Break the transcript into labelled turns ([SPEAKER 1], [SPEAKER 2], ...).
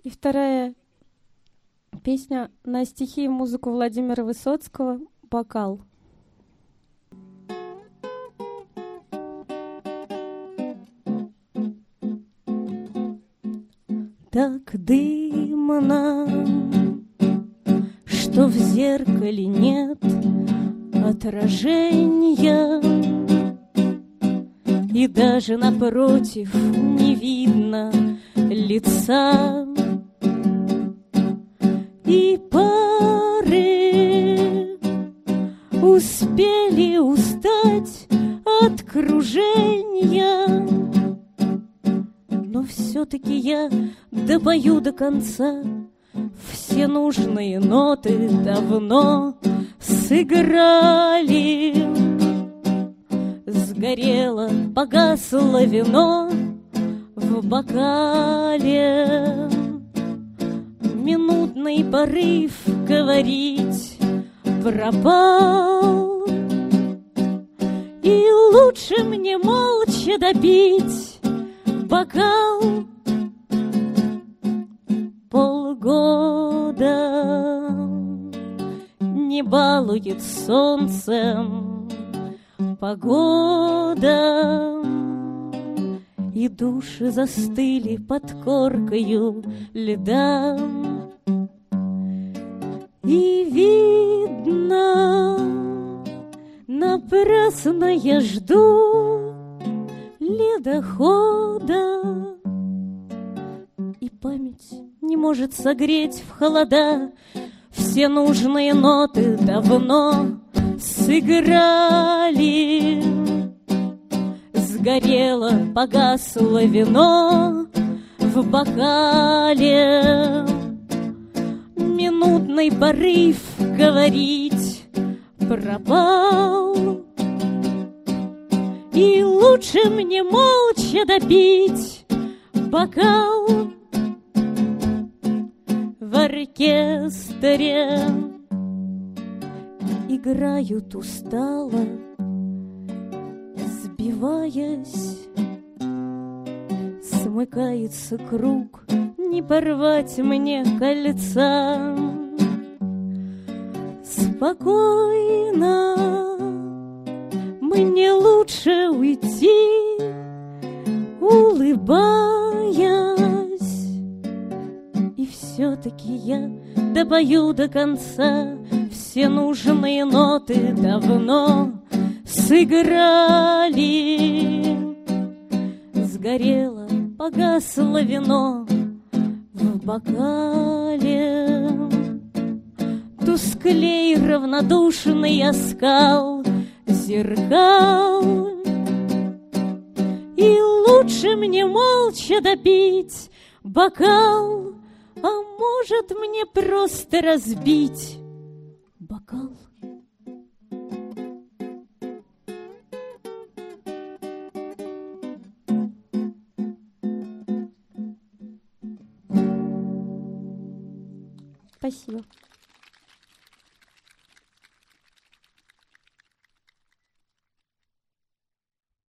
[SPEAKER 1] И вторая песня на стихи и музыку Владимира Высоцкого «Бокал». Так дымно, что в зеркале нет отражения, и даже напротив не видно лица. И пары успели устать от кружения, но все-таки я допою до конца. Все нужные ноты давно сыграли. Сгорело, погасло вино в бокале. Минутный порыв говорить пропал, и лучше мне молча допить бокал. Полгода не балует солнцем погода, и души застыли под коркою льда. И видно, напрасно я жду ледохода, и память не может согреть в холода. Все нужные ноты давно сыграли. Сгорело, погасло вино в бокале. Минутный порыв говорить пропал, и лучше мне молча допить бокал. В оркестре играют устало, сбиваясь. Смыкается круг, не порвать мне кольца. Спокойно мне лучше уйти, улыбаясь. И все-таки я допою до конца. Все нужные ноты давно сыграли. Сгорело, погасло вино в бокале. Тусклей равнодушный оскал зеркал, и лучше мне молча допить бокал, а может мне просто разбить бокал. Спасибо.